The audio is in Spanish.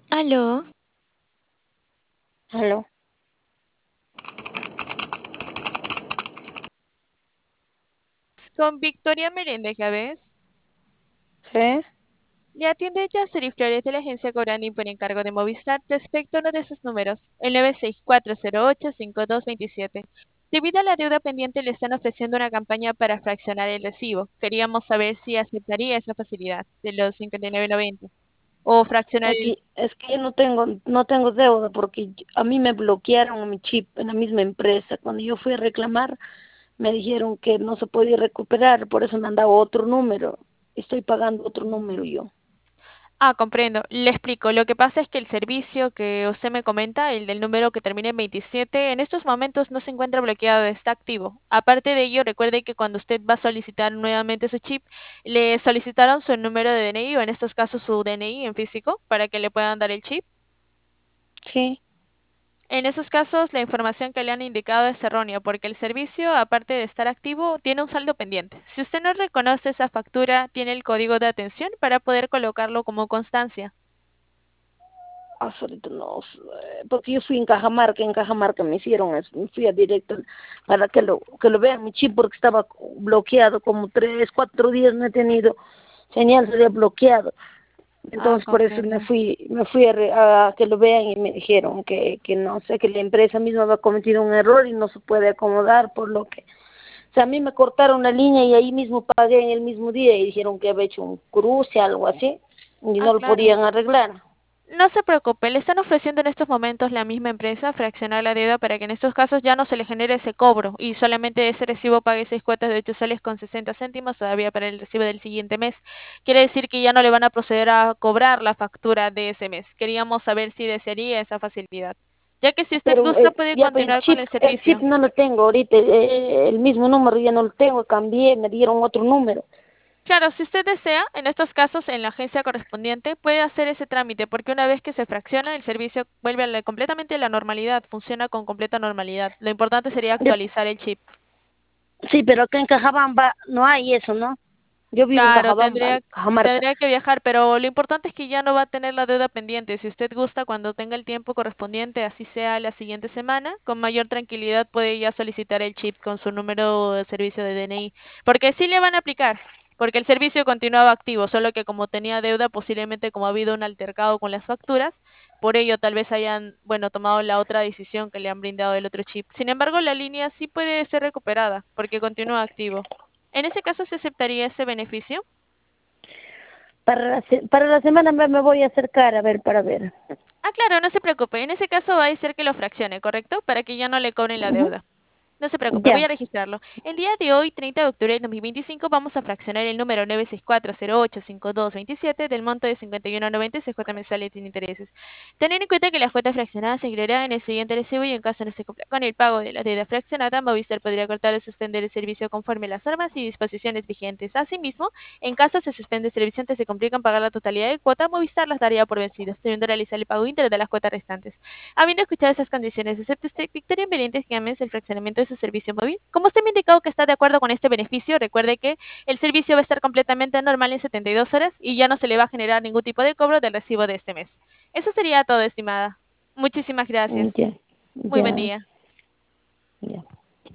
Aló, Aló, Con Victoria Meléndez ves. ¿sí? Le atiende Yaceri Flores de la agencia Corani por encargo de Movistar respecto a uno de sus números, el 964085227. Debido a la deuda pendiente, le están ofreciendo una campaña para fraccionar el recibo. Queríamos saber si aceptaría esa facilidad de los 59.90 o fraccionar el... Es que yo no tengo deuda porque a mí me bloquearon mi chip en la misma empresa. Cuando yo fui a reclamar, me dijeron que no se podía recuperar, por eso me han dado otro número. Estoy pagando otro número yo. Ah, comprendo. Le explico. Lo que pasa es que el servicio que usted me comenta, el del número que termina en 27, en estos momentos no se encuentra bloqueado, está activo. Aparte de ello, recuerde que cuando usted va a solicitar nuevamente su chip, le solicitaron su número de DNI o en estos casos su DNI en físico para que le puedan dar el chip. Sí, En esos casos, la información que le han indicado es errónea porque el servicio, aparte de estar activo, tiene un saldo pendiente. Si usted no reconoce esa factura, tiene el código de atención para poder colocarlo como constancia. ahorita no, porque yo fui en Cajamarca me hicieron eso, me fui a directo para que lo vean mi chip porque estaba bloqueado como 3, 4 días no he tenido señal, se había bloqueado. Ah, Entonces por eso me comprendo. fui, me fui a que lo vean y me dijeron que no sé, que la empresa misma había cometido un error y no se puede acomodar, por lo que, o sea, a mí me cortaron la línea y ahí mismo pagué en el mismo día y dijeron que había hecho un cruce, algo así, y Ah, no lo claro. podían arreglar. No se preocupe, le están ofreciendo en estos momentos la misma empresa fraccionar la deuda para que en estos casos ya no se le genere ese cobro y solamente ese recibo pague 6 cuotas de 8 soles con 60 céntimos todavía para el recibo del siguiente mes. Quiere decir que ya no le van a proceder a cobrar la factura de ese mes. Queríamos saber si desearía esa facilidad. Ya que si usted Pero gusta puede ya pues, continuar con el el chip servicio. no lo tengo ahorita, el mismo número ya no lo tengo, cambié, me dieron otro número. Claro, si usted desea, en estos casos en la agencia correspondiente puede hacer ese trámite porque una vez que se fracciona el servicio vuelve completamente a la normalidad, funciona con completa normalidad. Lo importante sería Ya- actualizar el chip. sí, pero acá en Cajabamba no hay eso, ¿no? Yo vivo en Claro, Cajabamba, tendría, Cajamarca. tendría que viajar, pero lo importante es que ya no va a tener la deuda pendiente. Si usted gusta, cuando tenga el tiempo correspondiente, así sea la siguiente semana, con mayor tranquilidad puede ya solicitar el chip con su número de servicio de DNI. Porque sí le van a aplicar, porque el servicio continuaba activo, solo que como tenía deuda, posiblemente como ha habido un altercado con las facturas, por ello tal vez hayan, bueno, tomado la otra decisión que le han brindado el otro chip. Sin embargo, la línea sí puede ser recuperada, porque continúa activo. En ese caso, ¿se aceptaría ese beneficio? Para la semana me voy a acercar a ver para ver. Ah, claro, no se preocupe. En ese caso va a ser que lo fraccione, ¿correcto? Para que ya no le cobren la Ujú. deuda. No se preocupe, voy Ya, a registrarlo. El día de hoy, 30 de octubre de 2025, vamos a fraccionar el número 964085227 del monto de 51.90 CJ mensuales sin intereses. Tener en cuenta que la cuota fraccionada se incluirá en el siguiente recibo y en caso no se cumpla con el pago de la deuda fraccionada, Movistar podría cortar o suspender el servicio conforme a las normas y disposiciones vigentes. Asimismo, en caso se suspende el servicio antes de cumplir con pagar la totalidad de cuota, Movistar las daría por vencidas, debiendo realizar el pago íntegro de las cuotas restantes. Habiendo escuchado esas condiciones, ¿acepta usted, Victoria Invergentes, que ames el fraccionamiento de su servicio móvil? Como usted me ha indicado que está de acuerdo con este beneficio, recuerde que el servicio va a estar completamente normal en 72 horas y ya no se le va a generar ningún tipo de cobro del recibo de este mes. Eso sería todo, estimada. Muchísimas gracias. ya, Muy buen ya, día. ya.